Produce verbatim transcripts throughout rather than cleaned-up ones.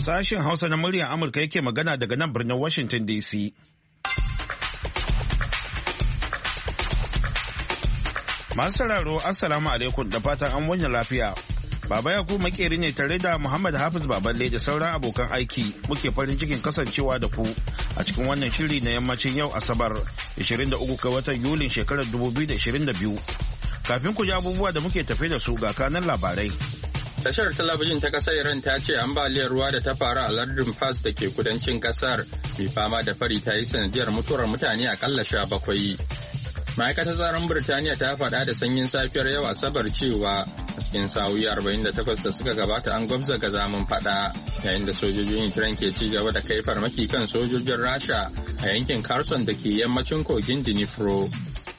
Sashen Hausa na muryar Amurka yake magana daga nan birnin Washington D C. Masu sauraro, Assalamu alaikum da fatan an wani lafiya. Baba Yakubu makeri ne tare da Muhammad Hafiz Baballe da sauran abokan aiki muke farin cikin kasancewa da ku a cikin wannan shiri na yammacin yau Asabar ishirin da uku ga watan Yulin shekarar dubu biyu da ishirin da biyu. Kafin ku ji abubuwa da muke tafe da su ga kanan labarai. Tashar talabijin ta kasar Iran ta ce ambaliyar ruwa da ta faru a lardin Fars da ke kudancin kasar mai fama da fari ta yi sanadiyar mutuwar mutane akalla sha bakwai. Ma'aikatar tsaron Birtaniya ta faɗa da sanyin safiyar yau Asabar cewa a cikin sa'o'i arba'in da takwas da suka gabata an gwabza gazamin faɗa yayin da sojojin Ukraine ke ci gaba da kai farmaki kan sojojin Rasha a yankin Kherson da ke yammacin kogin Dnipro.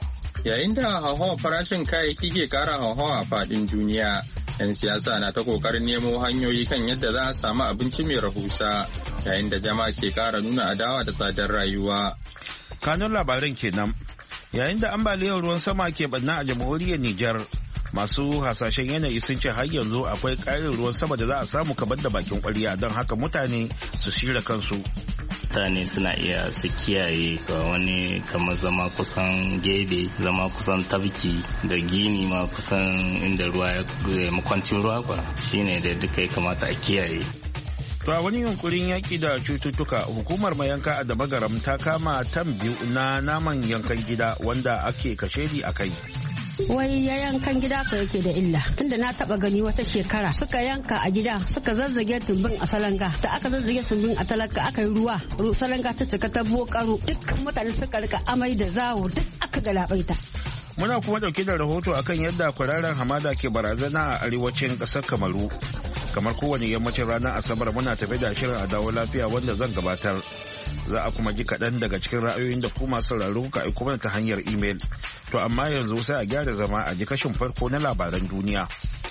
Yayin da hauhawar farashin kayayyaki ke kara hauhawa a faɗin duniya, 'yan siyasa na ta kokarin nemo hanyoyi kan yadda za a samu abinci mai rahusa yayin da jama'a ke kara nuna adawa da tsadar rayuwa. Kanun labaran kenan. Yayin da ambaliyar ruwan sama ke banna a jamhuriyar Nijar, masu hasashen yanayi sun ce har yanzu akwai ƙarin ruwan sama da za a samu kamar da bakin ƙwarya, don haka mutane su shirya kansu. Mutane suna iya su kiyaye ga wani kamar zama kusan gebe, zama kusan tafki da gini ma kusan inda ruwa ya makwancin ruwa kwa shine da duka ya kamata a kiyaye. To a wani yunkurin yaƙi da cututtuka, hukumar mayanka a Damagaram ta kama tan biyu na naman yankan gida wanda ake kashedi a kai. Wai ya yankan gida ka yake da illa, tunda na taba gani wata shekara suka yanka a gida suka zazzage tumbin a salanga, da aka zazzage tumbin a talaka aka yi ruwa salanga ta cika ta bokaro, dukkan mutane suka rika amai da zawo, duk aka galabaita. Muna kuma dauke da rahoto akan yadda kwararren hamada ke barazana a arewacin ƙasar Kamaru. Kamar kowane yammacin ranar Asabar muna tafe da shirin a dawo lafiya wanda zan gabatar. Za a kuma ji kaɗan daga cikin ra'ayoyin da kuma sauraro kuka aiko mana ta hanyar imel. To amma yanzu sai a gyara zama a ji kashin farko na labaran duniya.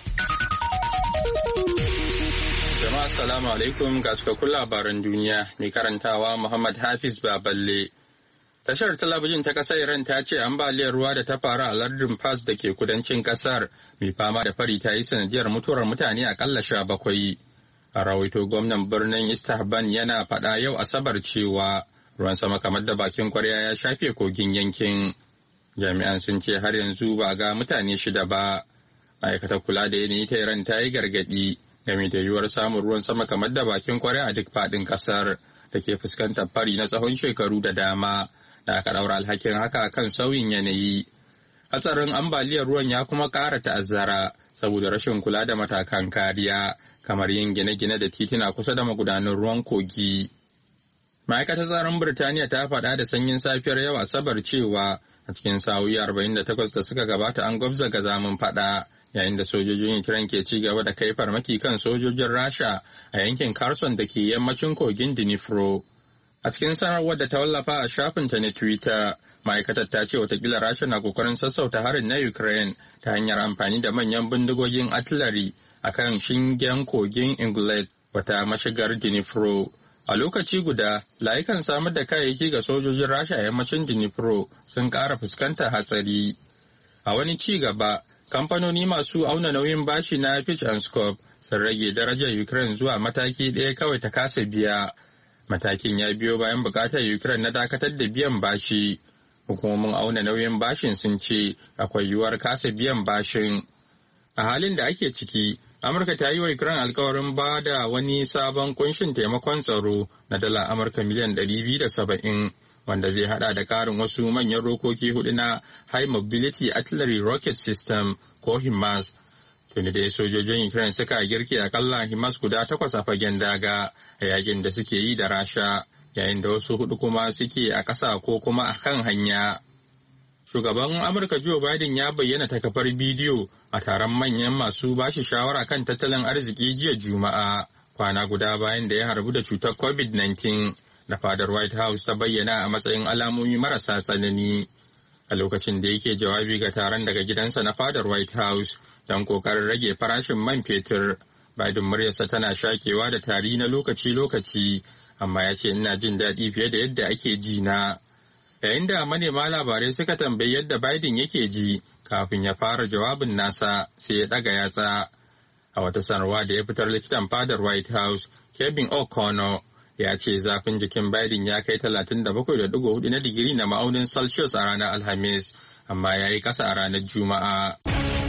Jama'a assalamu alaikum, ga cikakkun labaran duniya mai karantawa Muhammad Hafiz Baballe. Tashar talabijin ta kasar Iran ta ce ambaliyar ruwa da ta faru a lardin Fars da ke kudancin kasar mai fama da fari ta yi sanadiyar mutuwar mutane akalla sha bakwai. A rawaito gwamnan birnin Istahban yana faɗa yau Asabar cewa ruwan sama kamar da bakin kwarya ya shafe kogin yankin. Jami'an sun ce har yanzu ba ga mutane shida ba. Ma'aikatar kula da yanayi ta Iran ta yi gargaɗi game da yiwuwar samun ruwan sama kamar da bakin kwarya a duk faɗin ƙasar da ke fuskantar fari na tsawon shekaru da dama. Da aka ɗaura alhakin haka kan sauyin yanayi. Hatsarin ambaliyar ruwan ya kuma ƙara ta'azzara saboda rashin kula da matakan kariya kamar yin gine-gine da titina kusa da magudanan ruwan kogi. Ma'aikatar tsaron Birtaniya ta faɗa da sanyin safiyar yau Asabar cewa a cikin sa'o'i arba'in da takwas da suka gabata an gwabza gazamin faɗa yayin da sojojin Ukraine ke ci gaba da kai farmaki kan sojojin Rasha a yankin Kherson da ke yammacin kogin Dnipro. A cikin sanarwar da ta wallafa a shafinta na Twitter, ma'aikatar ta ce watakila Rasha na kokarin sassauta harin na Ukraine ta hanyar amfani da manyan bindigogin artillery a kan shingen kogin Inglet, wata mashigar Dnipro. A lokaci guda, layukan samar da kayayyaki ga sojojin Rasha a yammacin Dnipro sun ƙara fuskantar hatsari. A wani ci gaba, kamfanoni masu auna nauyin bashi na Fitch and Scope sun rage darajar Ukraine zuwa mataki ɗaya kawai ta kasa biya. Matakin ya biyo bayan bukatar Ukraine na dakatar da biyan bashi. Hukumomin auna nauyin bashin sun ce akwai yiwuwar kasa biyan bashin. A halin da ake ciki, Amurka ta yi wa Ukraine alkawarin ba da wani sabon kunshin taimakon tsaro na dala Amurka miliyan ɗari biyu da saba'in, wanda zai hada da karin wasu manyan rokoki hudu na High Mobility Artillery Rocket System ko HIMARS. Tuni dai sojojin Ukraine suka girke akalla HIMARS guda takwas a fagen daga a yakin da suke yi da Rasha, yayin da wasu hudu kuma suke a ƙasa ko kuma a kan hanya. Shugaban Amurka Joe Biden ya bayyana ta kafar bidiyo a taron manyan masu bashi shawara kan tattalin arziki jiya Juma'a, kwana guda bayan da ya harbu da cutar covid nineteen, da fadar White House ta bayyana a matsayin alamomi marasa tsanani. A lokacin da yake jawabi ga taron daga gidansa na fadar White House don kokarin rage farashin man fetur, Biden muryarsa tana shakewa da tari na lokaci-lokaci, amma ya ce ina jin daɗi fiye da yadda ake ji na. Yayin da manema labarai suka tambayi yadda Biden yake ji kafin ya fara jawabin nasa, sai ya ɗaga yatsa. A wata sanarwa da ya fitar, likitan fadar White House, Kevin O'Connor, ya ce zafin jikin Biden ya kai talatin da bakwai da digo hudu na digiri na ma'aunin Celsius a ranar Alhamis, amma ya yi ƙasa a ranar Juma'a.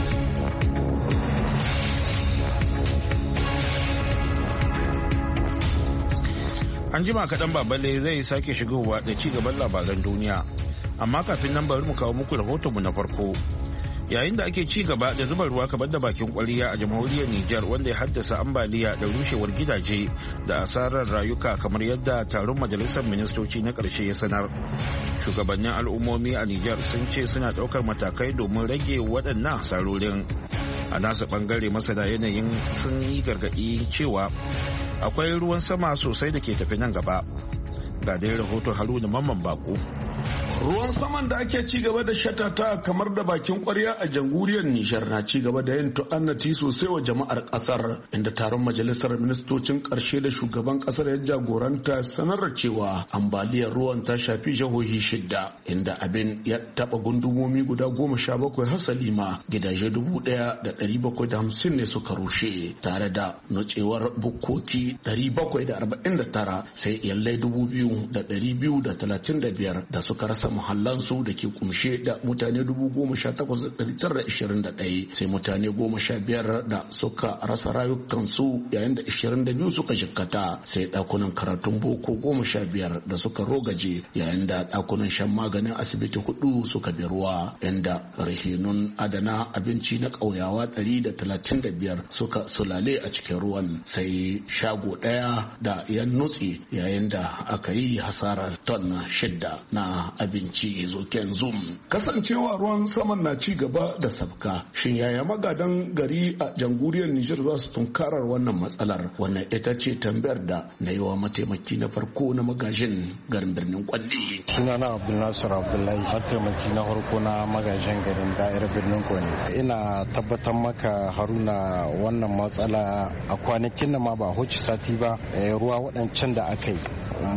An jima kaɗan Baballe zai sake shigowa da ci gaban labaran duniya, amma kafin nan bari mu kawo muku rahotonmu na farko. Yayin da ake ci gaba da zuba ruwa kamar da bakin kwariya a jamhuriyar Nijar, wanda ya haddasa ambaliya da rushewar gidaje da asarar rayuka kamar yadda taron majalisar ministoci na ƙarshe ya sanar. Shugabannin al'ummomi a Nijar sun ce suna ɗaukar matakai domin rage waɗannan hasarorin. A nasa ɓangare, masana yanayin sun yi gargaɗi cewa akwai ruwan sama sosai da ke tafi nan gaba. Ga dai rahoton Haruna Mamman Bako. Ruwan saman da ake ci gaba da shatata kamar da bakin kwarya a jamhuriyar Nijar na ci gaba da yin tu'annati sosai wa jama'ar kasar, inda taron majalisar ministocin karshe da shugaban kasar ya jagoranta sanar cewa ambaliyar ruwan ta shafi jihohi shidda, inda abin ya taba gundumomi guda goma sha bakwai, hasali ma gidaje dubu daya da dari bakwai da hamsin ne suka rushe, tare da nutsewar bukkoki dari bakwai da arba'in da tara, sai iyalai dubu biyu da dari biyu da talatin da biyar da suka rasa muhallansu da ke kumshe da mutane dubu goma sha takwas da ɗari tara da ishirin da ɗaya, sai mutane goma sha biyar da suka rasa rayukansu yayin da ishirin da biyu suka jikkata, sai ɗakunan karatun boko goma sha biyar da suka rogaje, yayin da ɗakunan shan maganin asibiti hudu suka bi ruwa, inda rahinun adana abinci na ƙauyawa ɗari da talatin da biyar suka sulale a cikin ruwan, sai shago ɗaya da ya nutse yayin da aka yi hasarar ton shidda na abinci zoken zum. Kasancewa ruwan saman na ci gaba da sabka, shin yaya magadan gari a jamhuriyar Nijar za su tunkarar wannan matsalar? Wannan ita ce tambayar da na yi wa mataimaki na farko na magajin garin birnin Kwandi. Sunana Abdulnasir Abdullahi, mataimaki na farko na magajin garin da'irar birnin Kwandi. Ina tabbatar maka Haruna, wannan matsala a kwanakin nan ma ba hoci sati ba, ruwa waɗancan da aka yi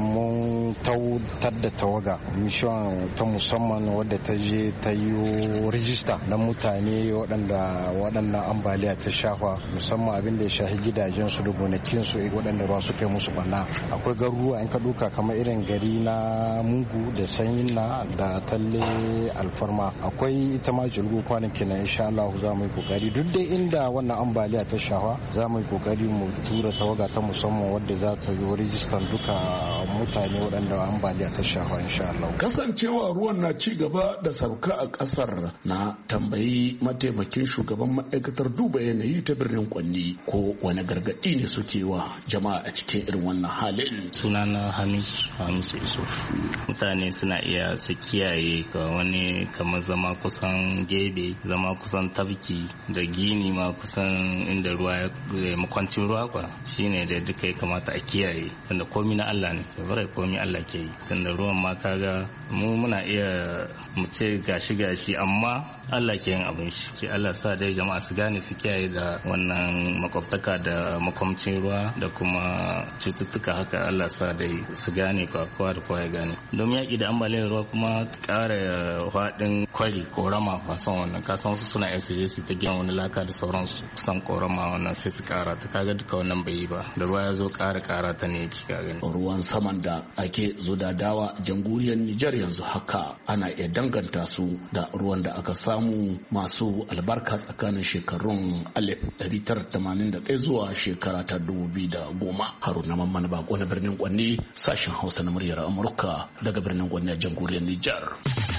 mun tautar da tawaga mission ta musamman wadda ta je ta yi rijista na mutane waɗanda waɗannan ambaliya ta shafa, musamman abin da ya shafi gidajensu da gonakinsu waɗanda ruwa suka yi musu bana. Akwai garuruwa in ka duka kamar irin gari na Mugu da Sanyin na da Talle Alfarma, akwai ita ma Julgu kwanaki na insha Allah za mu yi kokari duk dai inda wannan ambaliya ta shafa za mu yi kokari mu tura tawaga ta musamman wadda za ta yi rijistan duka mutane waɗanda ambaliya ta shafa insha Allah. Kasancewa ruwan na ci gaba da sauka a ƙasar, na tambayi mataimakin shugaban ma'aikatar duba yanayi ta birnin Kwanni ko wani gargaɗi ne suke wa jama'a a cikin irin wannan halin. Sunana Hamisu Hamisu Isuf. Mutane suna iya su kiyaye ga wani kamar zama kusan gebe, zama kusan tafki da gini ma kusan inda ruwa ya makwancin ruwa kwa shine da duka ya kamata a kiyaye, tunda komi na Allah ne, sai komi Allah ke yi. Tunda ruwan ma kaga mu muna iya mu ce gashi gashi amma Allah ke yin abin shi. Ce Allah sa dai jama'a su gane su kiyaye da wannan makwabtaka da makwamcin ruwa da kuma cututtuka haka. Allah sa dai su gane kowa da kowa ya gane. Domin yaƙi da ambaliyar ruwa kuma ƙara faɗin kwari korama fason wannan kasan su suna S J su ta gina wani laka da sauransu kusan korama wannan sai su ƙara ta, kaga duka wannan bai yi ba, da ruwa ya zo ƙara ƙara ta ne ki gani. Ruwan saman da ake zudadawa jamhuriyar Nijar yanzu haka ana iya danganta su da ruwan da aka samu masu albarka tsakanin shekarun alif ɗari tara tamanin da ɗaya zuwa shekara ta dubu biyu da goma. Haruna Mamman Bako na birnin Kwanni, sashen Hausa na muryar Amurka daga birnin Kwanni a jamhuriyar Nijar.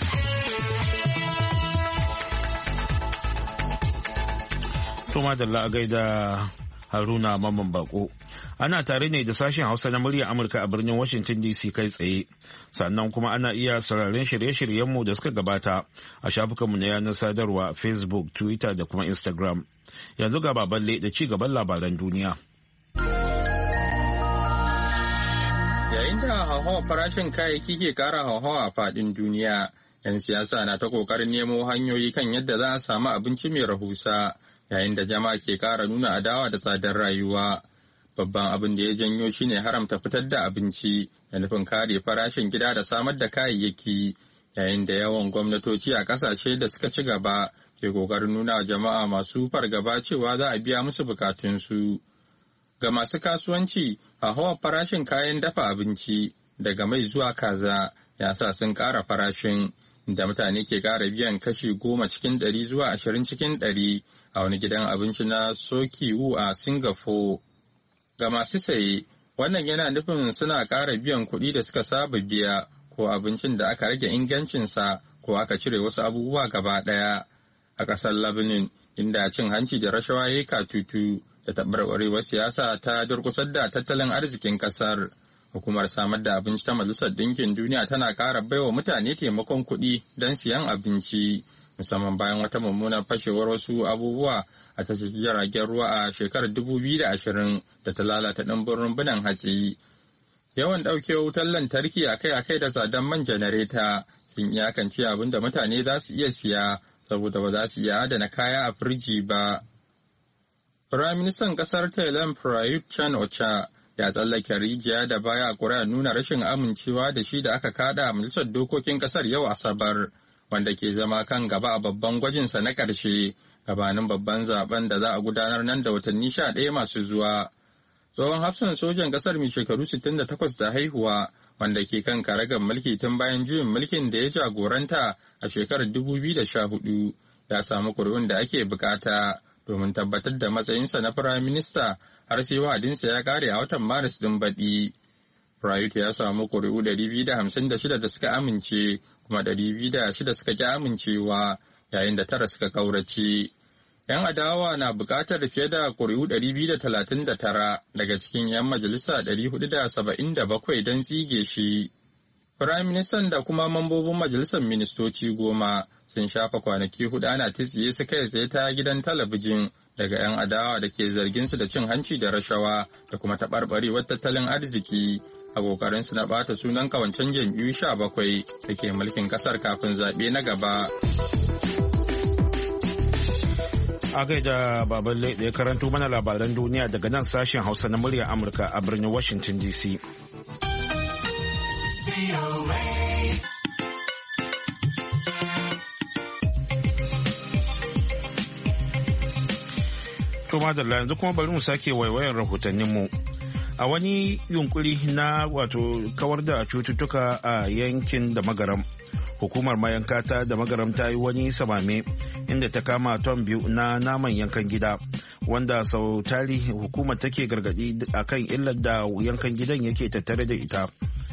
Tuma da la'agai da Haruna Mamman Bako. Ana tare ne da sashen Hausa na muryar Amurka a birnin Washington D C kai tsaye. Sannan kuma ana iya sauraron shirye-shiryenmu da suka gabata a shafukanmu na yanar sadarwa Facebook, Twitter da kuma Instagram. Yanzu ga Baballe da ci gaban labaran duniya. Yayin da hauhawar farashin kayayyaki ke kara hauhawa a faɗin duniya, 'yan siyasa na ta ƙoƙarin nemo hanyoyi kan yadda za a samu abinci mai rahusa, yayin da jama'a ke kara nuna adawa da tsadar rayuwa. Babban abin da ya janyo shine haramta fitar da abinci da nufin kare farashin gida da samar da kayayyaki. yayin da yawan gwamnatoci a ƙasashe da suka ci gaba ke ƙoƙarin nuna jama'a masu fargaba cewa za a biya musu bukatunsu. Ga masu kasuwanci, hauhawar farashin kayan dafa abinci daga mai zuwa kaza ya sa sun ƙara farashin, da mutane ke ƙara biyan kashi goma cikin ɗari zuwa ashirin cikin ɗari a wani gidan abinci na Sokiwu a Singapore. Ga masu saye, wannan yana nufin suna ƙara biyan kuɗi da suka saba biya ko abincin da aka rage ingancinsa ko aka cire wasu abubuwa gaba ɗaya. A ƙasar Lebanon, inda cin hanci da rashawa ya yi katutu da taɓarɓarewar siyasa ta durƙusar da tattalin arzikin ƙasar. Hukumar samar da abinci ta Majalisar Ɗinkin Duniya tana ƙara baiwa mutane taimakon kuɗi don siyan abinci, musamman bayan wata mummunar fashewar wasu abubuwa a tashar jiragen ruwa a shekarar dubu biyu da ashirin da ta lalata ɗimbin rumbunan hatsi. Yawan ɗauke wutar lantarki akai-akai da tsadan man janareta sun iyakance abin da mutane za su iya siya saboda ba za su iya adana kaya a firiji ba. Firaministan ƙasar Thailand Prayut Chan-o-cha ya tsallake rijiya da baya a ƙuri'ar nuna rashin amincewa da shi da aka kada a majalisar dokokin ƙasar yau Asabar, wanda ke zama kan gaba a babban gwajinsa na ƙarshe gabanin babban zaben da za a gudanar nan da watanni sha ɗaya masu zuwa. Tsohon hafsan sojan ƙasar mai shekaru sittin da takwas da haihuwa, wanda ke kan karagar mulki tun bayan juyin mulkin da ya jagoranta a shekarar dubu biyu da sha hudu, ya samu ƙuri'un da ake bukata domin tabbatar da matsayinsa na firayim minista har sai wa'adinsa ya kare a watan Maris ɗin baɗi. Prayut ya samu ƙuri'u ɗari biyu da hamsin da shida da suka amince, kuma ɗari biyu da shida suka ƙi amincewa, yayin da tara suka ƙaurace. 'Yan adawa na buƙatar fiye da ƙuri'u ɗari biyu da talatin da tara daga cikin 'yan majalisa ɗari hudu da saba'in da bakwai don tsige shi. Firayim ministan da kuma mambobin majalisar ministoci goma sun shafa kwanaki hudu ana tsiye su kai tsaye ta gidan talabijin daga 'yan adawa da ke zargin su da cin hanci da rashawa da kuma taɓarɓarewar tattalin arziki a ƙoƙarinsu na ɓata sunan kawancen jam'iyyu sha bakwai da ke mulkin ƙasar kafin zaɓe na gaba. A gaida Baballe da ya karanto mana labaran duniya daga nan sashen Hausa na muryar Amurka a birnin Washington D C. To madalla, yanzu kuma bari mu sake waiwayar rahotanninmu. A wani yunkuri na wato kawar da cututtuka a yankin da magaram, hukumar mayankata da magaram ta yi wani samame inda ta kama ton biyu na naman yankan gida, wanda sau tari hukumar take gargadi akan illar da yankan gidan yake tattare da ita.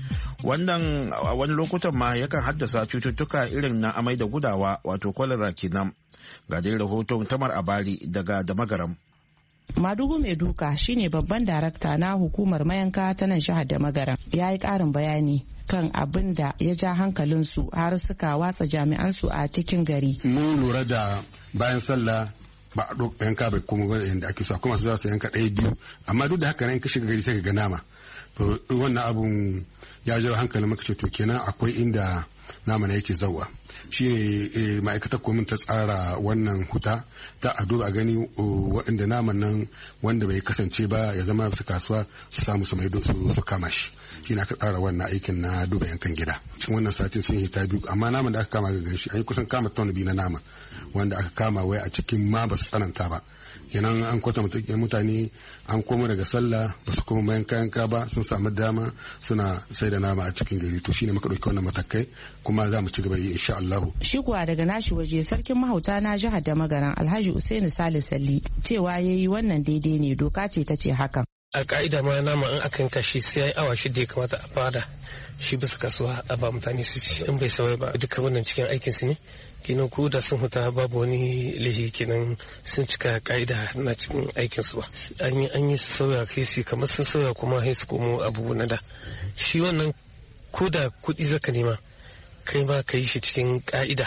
Wannan a wani lokutan ma yakan haddasa cututtuka irin na amai da gudawa, wato kwalara kenan. Ga dai rahoton Tamar Abari daga da magaram. Madugu mai duka shine babban darakta na hukumar mayanka ta nan jihar da magaram, ya yi karin bayani kan abin da ya ja hankalinsu har suka watsa jami'ansu a cikin gari. Mun lura da bayan sallah ba a ɗauka yanka bai kuma gwada yadda ake so, kuma su za su yanka ɗaya biyu, amma duk da haka nan ka shiga gari sai ka ga nama. To wannan abun ya jawo hankalin maka ce to kenan akwai inda nama na yake zauwa. Shi ne ma'aikatar komin ta tsara wannan huta ta a duba a gani waɗanda naman nan wanda bai kasance ba ya zama su kasuwa su samu su maido su kama shi. Shi na aka tsara wannan aikin na duba yankan gida. Cikin wannan satin sun yi ta biyu, amma naman da aka kama ga ganshi an yi kusan kama ton biyu na nama wanda aka kama wai a cikin ma ba su tsananta ba. Kenan an kwata mutane an koma daga sallah ba su koma mayan kayanka ba, sun samu dama suna sai da nama a cikin gari. To shine muka ɗauki wannan matakai kuma za mu ci gaba da yi insha Allah. Shi kuwa daga nashi waje sarkin mahauta na jihar da magaran Alhaji Usaini Sale Salli cewa yayi wannan daidai ne, doka ce ta ce hakan. A ka'ida ma nama in akan kashi sai yayi awa shida ya kamata a fara shi bisa kasuwa a ba mutane su ci, in bai sawai ba duka wannan cikin aikin su ne. Kenan ko da sun huta babu wani lahi, kenan sun cika ka'ida na cikin aikin su ba. An yi an yi su sauya kai su kamar sun sauya kuma sai su komo abubuwa na da. Shi wannan ko da kuɗi zaka nema kai ba ka yi shi cikin ka'ida,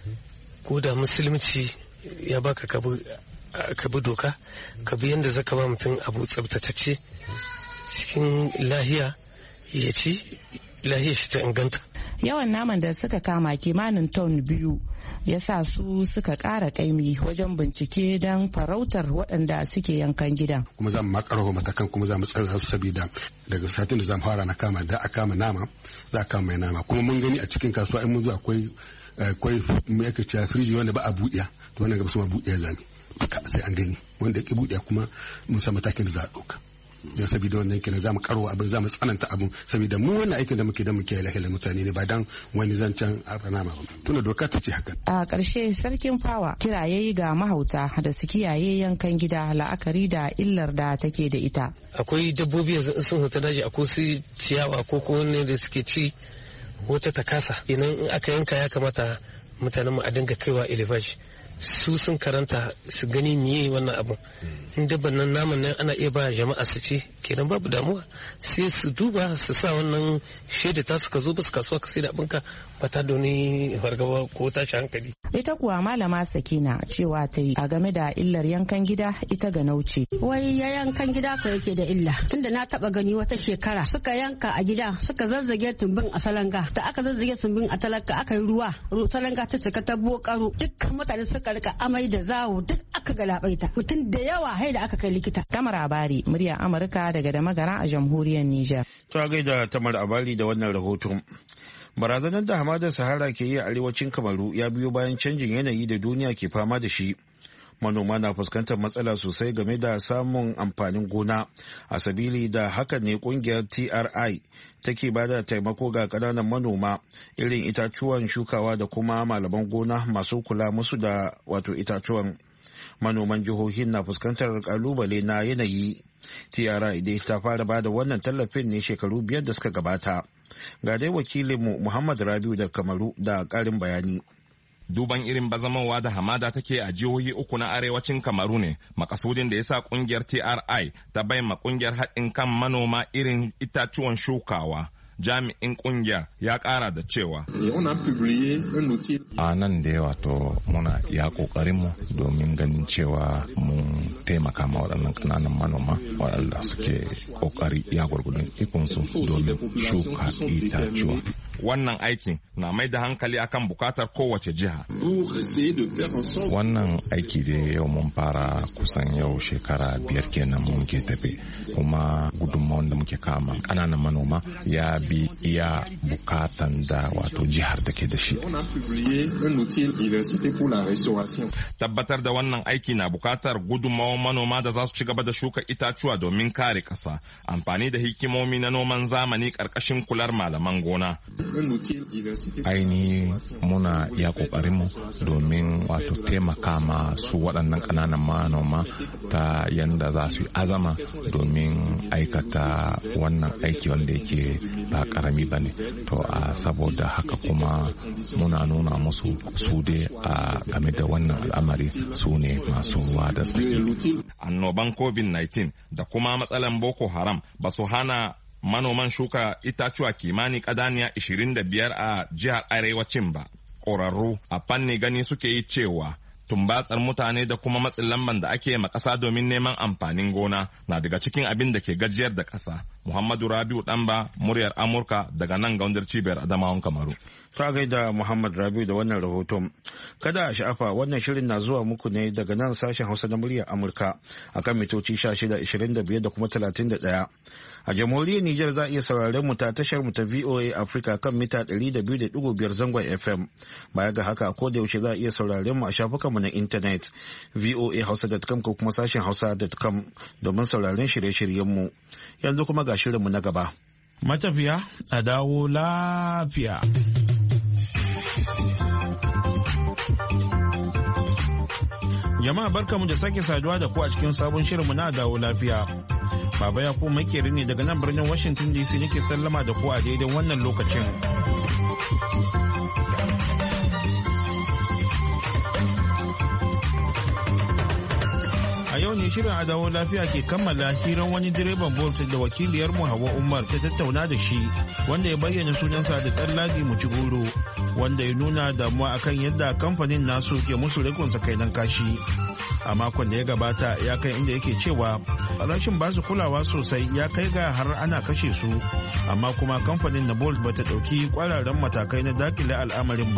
ko da musulunci ya baka ka bi doka, ka bi yadda zaka ba mutum abu tsabtatacce cikin lahiya ya ci lahiya shi ta inganta. Yawan naman da suka kama kimanin ton biyu ya sa su suka ƙara ƙaimi wajen bincike don farautar waɗanda suke yankan gidan. Kuma za mu makarwa matakan kuma za mu tsara su saboda daga satin da za mu fara na kama da a kama nama za a kama mai nama kuma mun gani a cikin kasuwa in mun zo akwai akwai mai aka cewa firiji wanda ba a buɗiya to wannan gaba su ma buɗiya zami sai an gani wanda ya ƙi buɗiya kuma mun san matakin da za a ɗauka. don saboda wannan kenan zamu karo abin zamu tsananta abin saboda mu wannan aikin da muke da muke lahila mutane ne ba dan wani zancen arana ba tunda doka ta ce haka. A ƙarshe sarkin fawa kira yayi ga mahauta da su kiyaye yankan gida la'akari da illar da take da ita. Akwai dabbobi yanzu sun huta daji akwai su ciyawa ko ko ne da suke ci wata takasa idan in aka yanka ya kamata mutanen mu a dinga kaiwa elevage su sun karanta su gani miye wannan abin in dabban nan naman nan ana iya ba jama'a su ce kenan babu damuwa sai su duba su sa wannan shaida ta suka zo basu kasuwa ka sai da abinka ba ta da wani fargaba ko tashi hankali. Ita kuwa malama Sakina cewa ta yi a game da illar yankan gida ita ga nauce. Wai ya yankan gida ko yake da illa tunda na taba gani wata shekara suka yanka a gida suka zazzage tumbin a salanga da aka zazzage tumbin a talaka aka yi ruwa salanga ta cika ta bokaro dukkan mutane suka rika amai da zawo duk aka galabaita mutum da yawa hai da aka kai likita. Tamar Abari murya Amurka daga da magana a jamhuriyar Nijar. Ta gaida Tamar Abari da wannan rahoton. Barazanar da hamadar Sahara ke yi a arewacin Kamaru ya biyo bayan canjin yanayi da duniya ke fama da shi. Manoma na fuskantar matsala sosai game da samun amfanin gona, a sabili da hakan ne kungiyar T R I take ba da taimako ga ƙananan manoma irin itatuwan shukawa da kuma malaman gona masu kula musu da wato itatuwan. Manoman jihohin na fuskantar kalubale na yanayi. T R I dai ta fara ba da wannan tallafin ne shekaru biyar da suka gabata. Ga dai wakilinmu Muhammad Rabiu da Kamaru da ƙarin bayani. Duban irin bazamawa da hamada take a jihohi uku na arewacin Kamaru ne makasudin da ya sa kungiyar T R I ta bai ma kungiyar haɗin kan manoma irin itatuwan shukawa. Jami'in kungiyar ya kara da cewa a nan da yawa to muna ya kokarinmu domin ganin cewa mun taimaka ma waɗannan ƙananan manoma waɗanda suke kokari ya gwargwadon ikonsu domin shuka itacuwa. Wannan aikin na mai da hankali akan bukatar kowace jiha. Wannan aiki da yau mun fara kusan yau shekara biyar kenan mun ke tafe kuma gudunmawar da muke kama ƙananan manoma ya bi iya bukatan da wato jihar take da shi. Tabbatar da wannan aiki na bukatar gudunmawar manoma da za su ci gaba da shuka itacuwa domin kare ƙasa, amfani da hikimomi na noman zamani ƙarƙashin kular malaman gona. Aini muna iya ƙoƙarinmu domin wato taimaka ma su waɗannan ƙananan manoma ta yanda za su yi azama domin aikata wannan aiki wanda yake ba ƙarami ba ne. To a saboda haka kuma muna nuna musu su dai a game da wannan al'amari su ne masu ruwa da tsaki. Annoban covid nineteen da kuma matsalan Boko Haram ba su hana manoman shuka itacuwa kimani kadaniya ishirin da biyar a jihar arewacin ba. Ƙwararru a fanni gani suke yi cewa tumbatsar mutane da kuma matsin lamban da ake ma ƙasa domin neman amfanin gona na daga cikin abin da ke gajiyar da ƙasa. Muhammadu Rabiu Ɗanba, muryar Amurka daga nan gaundar cibiyar Adamawan Kamaru. Ta gaida Muhammad Rabiu da wannan rahoton. Kada a sha'afa wannan shirin na zuwa muku ne daga nan sashen Hausa na muryar Amurka akan mitoci sha shida, ishirin da biyar da kuma talatin da ɗaya. A jamhuriyar Nijar za a iya sauraren mu ta tashar mu ta V O A Africa kan mita ɗari da biyu da ɗigo biyar zangon F M. Baya ga haka ko da yaushe za a iya sauraren mu a shafukanmu na intanet v o a hausa dot com ko kuma sashen hausa dot com domin sauraren shirye-shiryen mu. Yanzu kuma ga shirinmu na gaba. Matafiya a dawo lafiya. Jama'a barkamu da sake saduwa da ku a cikin sabon shirinmu na dawo lafiya. Baba ya ku makeri ne daga nan birnin Washington D C nake sallama da ku a daidai wannan lokacin. A yau ne shirin a dawo lafiya ke kammala hirar wani direban Bolt da wakiliyar mu Hauwa Umar ta tattauna da shi, wanda ya bayyana sunansa da Ɗanladi Mucigoro, wanda ya nuna damuwa akan yadda kamfanin nasu ke musu rikon sakainan kashi. A makon da ya gabata ya kai inda yake cewa rashin basu kulawa sosai ya kai ga har ana kashe su, amma kuma kamfanin na Bolt bata ɗauki kwararren matakai na dakile al'amarin ba.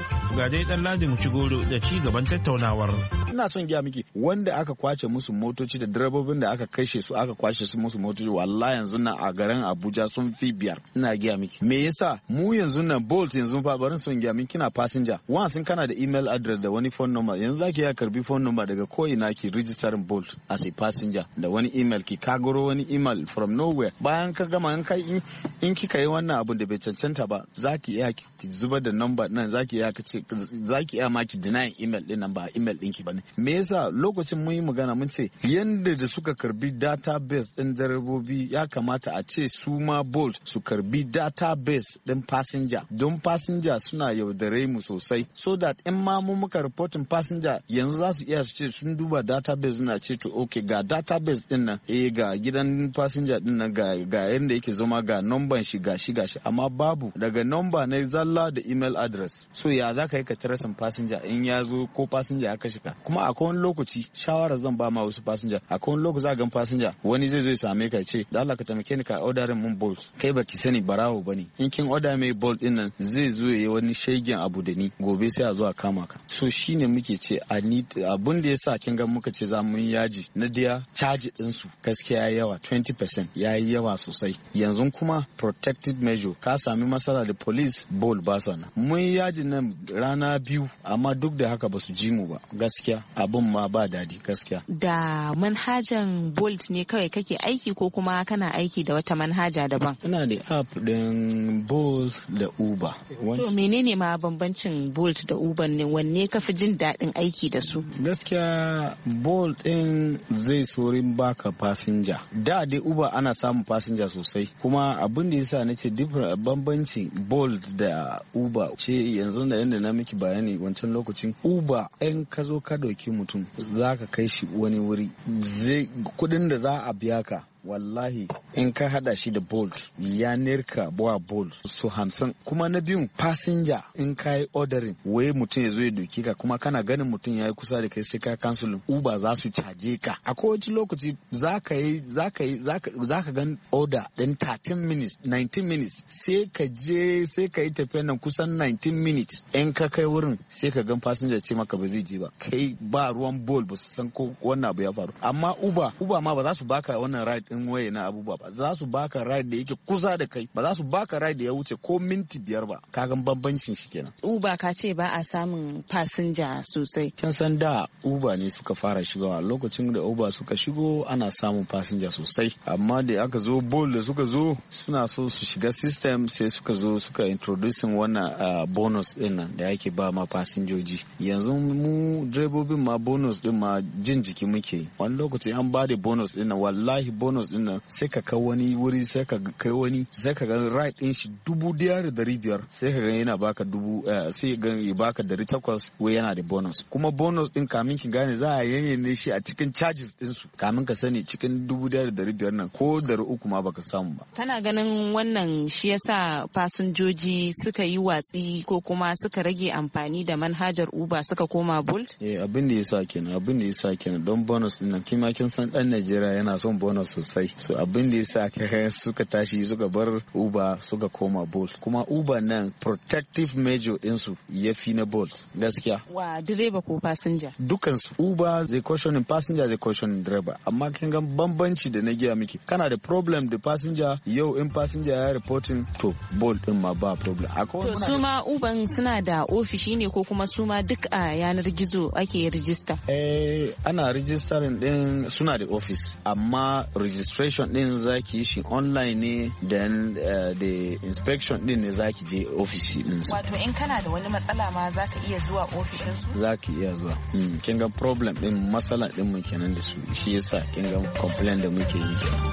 Ga dai dan Ladi mu ci goro da ci gaban tattaunawar. Ina son gaya miki wanda aka kwace musu motoci da direbobin da aka kashe su aka kwace su musu motoci wallahi yanzu na a garin Abuja sun fi biyar. Ina gaya miki me yasa mu yanzu nan Bolt yanzu fa barin son gaya miki kina passenger once kana da email address da wani phone number yanzu zaki ya karbi phone number daga ko ina ki registering Bolt as a passenger da wani email ki kagoro wani email from nowhere bayan ka gama in kai in kika yi wannan abu da bai cancanta ba zaki iya ki zubar da number nan zaki iya kace zaki iya ma ki deny email din nan ba email ɗinki bane. Me yasa lokacin mun yi magana mun ce yanda da suka karbi database din direbobi ya kamata a ce su ma Bolt su karbi database din passenger don passenger suna yaudare mu sosai so that in ma mu muka reporting passenger yanzu za su iya su ce sun duba database na ce to okay ga database din nan eh ga gidan passenger din nan ga ga yanda yake zama ga number shi ga shi ga shi amma babu daga number na zalla da email address so ya za ka yi ka trace passenger in ya zo ko passenger ya kashe ka kuma akwai wani lokaci shawara zan ba ma wasu passenger akwai wani lokaci za ga passenger wani zai zo ya same ka ce da Allah ka taimake ni ka orderin mun Bolt kai baki sani barawo bane in kin order mai Bolt din nan zai zo yayi wani shegen abu da ni gobe sai a zo a kama ka so shine muke ce a need abun da yasa kin ga muka ce za mu yi yaji na dia charge din su gaskiya yayi yawa twenty percent yayi yawa sosai yanzu kuma protected measure ka sami matsala da police Bolt ba su nan mun yaji nan rana biyu amma duk da haka ba su ji mu ba gaskiya abun ma ba dadi gaskiya. Da manhajan Bolt ne kawai kake aiki ko kuma kana aiki da wata manhaja daban? Ina da app din Bolt da Uber. To menene ma bambancin Bolt da Uber ne wanne ka fi jin daɗin aiki da su? Gaskiya Bolt din zai sorin baka fasinja. Da dai Uber ana samun fasinja sosai kuma abin da yasa nace different bambancin Bolt da Uber ce yanzu da yanda na miki bayani wancan lokacin Uber in ka zo ka dauki mutum za ka kai shi wani wuri zai kudin da za a biya ka wallahi in ka hada shi da Bolt ya nirka buwa Bolt su hamsin kuma na biyun passenger in ka yi ordering wai mutum ya zo ya doki ka kuma kana ganin mutum ya yi kusa da kai sai ka cancel Uber za su caje ka a kowace lokaci za ka yi za ka yi za ka gan order din thirteen minutes nineteen minutes sai ka je sai ka yi tafiyan nan kusan nineteen minutes in ka kai wurin sai ka gan passenger ce maka ba zai je ba kai ba ruwan Bolt ba su san ko wannan abu ya faru amma Uber Uber ma ba za su baka wannan ride in waye na abubuwa ba za su baka ride da yake kusa da kai ba za su baka ride da ya wuce ko minti biyar ba kagan bambancin shi kenan. Uber ka ce ba a samun fasinja sosai. Kin san da Uber ne suka fara shigowa lokacin da Uber suka shigo ana samun fasinja sosai amma da aka zo Bolt da suka zo suna so su shiga system sai suka zo suka introducing wannan uh, bonus din nan da yake ba ma fasinjoji yanzu mu direbobin ma bonus din ma jin jiki muke wani lokaci an ba da bonus din nan wallahi bonus din nan sai ka kai wani wuri sai ka kai wani sai ka ga ride din shi dubu daya da dari biyar sai ka ga yana baka dubu sai ga ya baka dari takwas wai yana da bonus kuma bonus din kamin ki gane za a yanyane shi a cikin charges din su kamin ka sani cikin dubu daya da dari biyar nan ko dari uku ma baka samu ba. Kana ganin wannan shi yasa fasinjoji suka yi watsi ko kuma suka rage amfani da manhajar Uber suka koma Bolt? Eh abin da yasa kenan abin da yasa kenan don bonus din nan kima kin san dan Najeriya yana son bonus sosai so abin da yasa kai suka tashi suka bar Uber suka koma Bolt kuma Uber nan protective measure din su yafi na Bolt gaskiya. Wa direba ko passenger? Dukan su Uber zai cautioning passenger zai cautioning driver amma kin ga bambanci da na giya miki kana da problem da passenger yau in passenger ya reporting to Bolt din ma ba problem. To su ma Uber suna da ofishi ne ko kuma su ma duk a yanar gizo ake register? Eh ana registering din suna da office amma registration din zaki yi shi online ne then uh, the inspection din ne zaki je ofishi din su. Wato in kana da wani matsala ma zaka iya zuwa ofishin su? Zaki iya zuwa. Mm. Kin ga problem din matsala din mu kenan da su shi yasa kin ga complaint da muke yi kenan.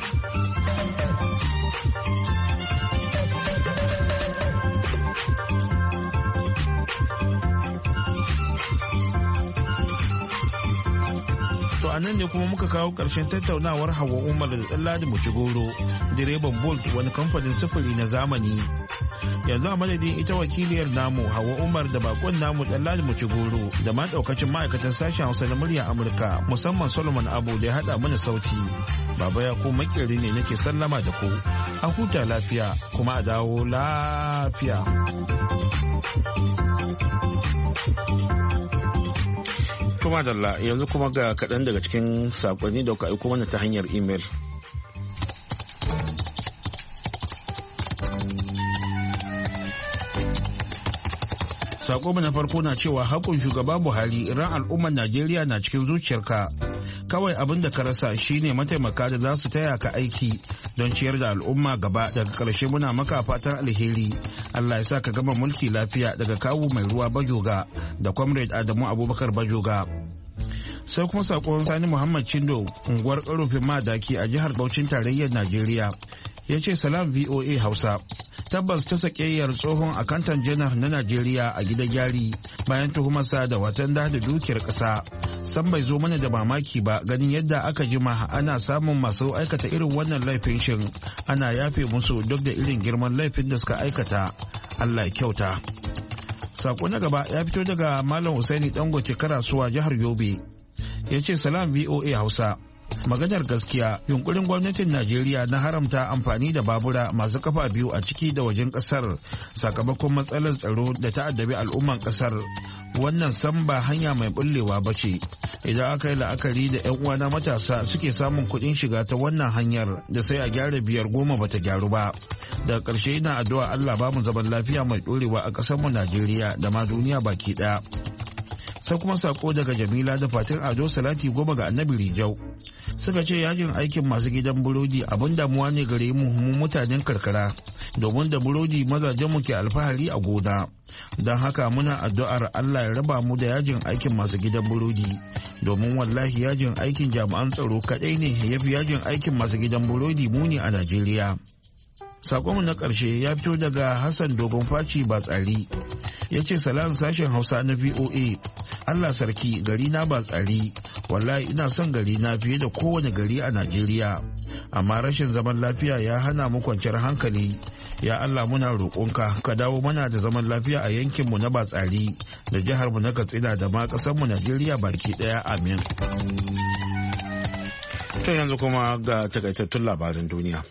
To a nan ne kuma muka kawo ƙarshen tattaunawar Hauwa Umar da Ɗanladi Mucigoro, direban Bolt wani kamfanin sufuri na zamani. Yanzu a madadin ita wakiliyar namu Hauwa Umar da bakon namu Ɗanladi Mucigoro da ma ɗaukacin ma'aikatan sashen Hausa na murya Amurka musamman Solomon Abu da ya haɗa mana sauti. Baba ya ku makeri ne nake sallama da ku. A huta lafiya kuma a dawo lafiya. Kuma dalla yanzu kuma ga kaɗan daga cikin saƙonni da kuka aiko mana ta hanyar imel. Sako na farko na cewa hakun shugaba Buhari ran al'ummar Najeriya na cikin zuciyarka. Kawai abin da ka rasa shine mataimaka da za su taya ka aiki don ciyar da al'umma gaba. Daga ƙarshe muna maka fatan alheri. Allah ya sa ka gama mulki lafiya daga kawu mai ruwa Bajoga da Comrade Adamu Abubakar Bajoga. Sai kuma sakon Sani Muhammad Chindo unguwar karofin madaki a jihar Bauchin tarayyar Najeriya. Ya ce salam V O A Hausa. Tabbas ta sakeyyar tsohon akantan janar na Najeriya a gidan yari bayan tuhumarsa da watan da dukiyar ƙasa. San bai zo mana da mamaki ba ganin yadda aka jima ana samun masu aikata irin wannan laifin shin ana yafe musu duk da irin girman laifin da suka aikata. Allah ya kyauta. Sako na gaba ya fito daga Malam Usaini Dangote Karasuwa jihar Yobe. Ya ce salam V O A Hausa. Maganar gaskiya yunkurin gwamnatin Najeriya na haramta amfani da babura masu kafa biyu a ciki da wajen kasar sakamakon matsalar tsaro da ta addabi al'umman kasar wannan san ba hanya mai bullewa ba ce. Idan aka yi la'akari da 'yan uwana matasa suke samun kuɗin shiga ta wannan hanyar da sai a gyara biyar goma bata gyaru ba. Daga ƙarshe ina addu'a Allah ba mu zaman lafiya mai ɗorewa a ƙasarmu Najeriya da ma duniya baki ɗaya. Sai kuma sako daga Jamila da Fatin Ado Salati goma ga Annabi Rijau. Suka ce yajin aikin masu gidan burodi abin damuwa ne gare mu mu mutanen karkara domin da burodi mazajen mu ke alfahari a gona. Don haka muna addu'ar Allah ya raba mu da yajin aikin masu gidan burodi domin wallahi yajin aikin jami'an tsaro kaɗai ne ya fi yajin aikin masu gidan burodi muni a Najeriya. Sakonmu na ƙarshe ya fito daga Hassan Dogon Faci Batsari. Ya ce salam sashen Hausa na V O A. Allah sarki gari na Batsari. Wallahi ina son gari na fiye da kowane gari a Najeriya. Amma rashin zaman lafiya ya hana mu kwanciyar hankali. Ya Allah muna roƙonka ka dawo mana da zaman lafiya a yankinmu na Batsari da jiharmu na Katsina da ma ƙasarmu Najeriya baki ɗaya amin. To yanzu kuma ga takaitattun labaran duniya.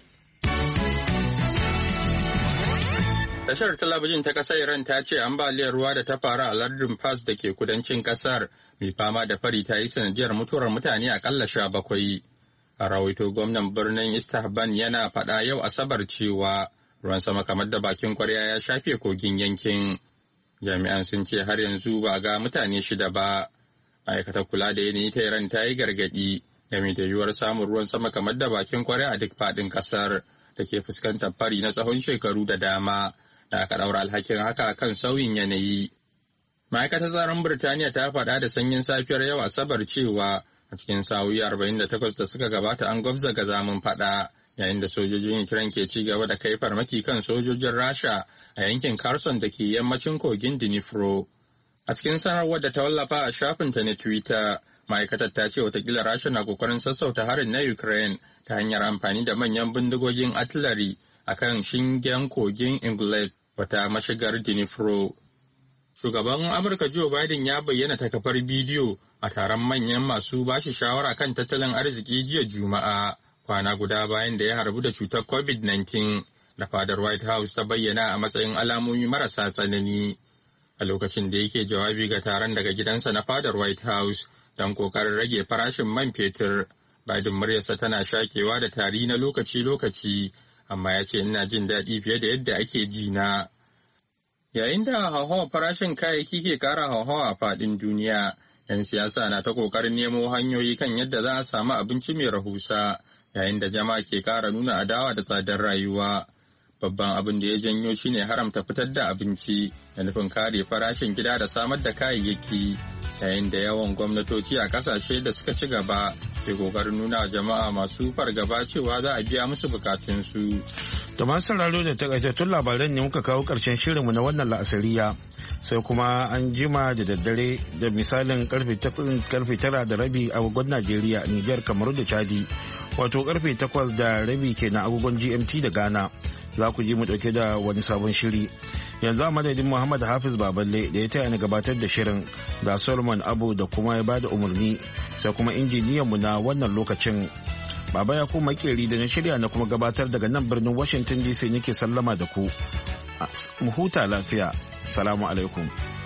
Tashar talabijin ta ƙasar Iran ta ce ambaliyar ruwa da ta faru a lardin Fars da ke kudancin ƙasar mai fama da fari ta yi sanadiyar mutuwar mutane akalla sha bakwai. A rawaito gwamnan birnin Istahban yana faɗa yau Asabar cewa ruwan sama kamar da bakin kwarya ya shafe kogin yankin. Jami'an sun ce har yanzu ba ga mutane shida ba. Ma'aikatar kula da yanayi ta Iran ta yi gargaɗi game da yiwuwar samun ruwan sama kamar da bakin kwarya a duk faɗin ƙasar da ke fuskantar fari na tsawon shekaru da dama. Da aka ɗaura alhakin haka kan sauyin yanayi. Ma'aikatar tsaron Birtaniya ta faɗa da sanyin safiyar yau Asabar cewa a cikin sa'o'i arba'in da takwas da suka gabata an gwabza gazamin faɗa yayin da sojojin Ukraine ke ci gaba da kai farmaki kan sojojin Rasha a yankin Kherson da ke yammacin kogin Dnipro. A cikin sanarwar da ta wallafa a shafinta na Twitter, ma'aikatar ta ce watakila Rasha na kokarin sassauta harin na Ukraine ta hanyar amfani da manyan bindigogin artillery a kan shingen kogin Inglet wata mashigar Dnipro. Shugaban Amurka Joe Biden ya bayyana ta kafar bidiyo a taron manyan masu bashi shawara kan tattalin arziki jiya Juma'a, kwana guda bayan da ya harbu da cutar covid nineteen da fadar White House ta bayyana a matsayin alamomi marasa tsanani. A lokacin da yake jawabi ga taron daga gidansa na fadar White House don kokarin rage farashin man fetur, Biden muryarsa tana shakewa da tari na lokaci-lokaci. Amma ya ce ina jin daɗi fiye da yadda ake ji na. Yayin da hauhawar farashin kayayyaki ke ƙara hauhawa a faɗin duniya, 'yan siyasa na ta ƙoƙarin nemo hanyoyi kan yadda za a samu abinci mai rahusa, yayin da jama'a ke ƙara nuna adawa da tsadar rayuwa. Babban abin da ya janyo shine haramta fitar da abinci da nufin kare farashin gida da samar da kayayyaki, yayin da yawan gwamnatoci a ƙasashe da suka ci gaba ke kokarin nuna jama'a masu fargaba cewa za a biya musu bukatunsu. Da masu sauraro da takaitattun labaran ne muka kawo ƙarshen shirinmu na wannan la'asariya, sai kuma an jima da daddare da misalin karfe tara da rabi a agogon Najeriya, Nijar, Kamaru da Chadi, wato karfe takwas da rabi kenan agogon G M T da Ghana. Za ku ji mu dauke da wani sabon shiri. Yanzu a madadin Muhammad Hafiz Baballe da ya taya ni gabatar da shirin, ga Solomon Abu da kuma ya bada umarni, sai kuma injiniyanmu na wannan lokacin Baba ya kuma makeri da na shirya na kuma gabatar daga nan birnin Washington D C nake sallama da ku. Mu huta lafiya. Salamu alaikum.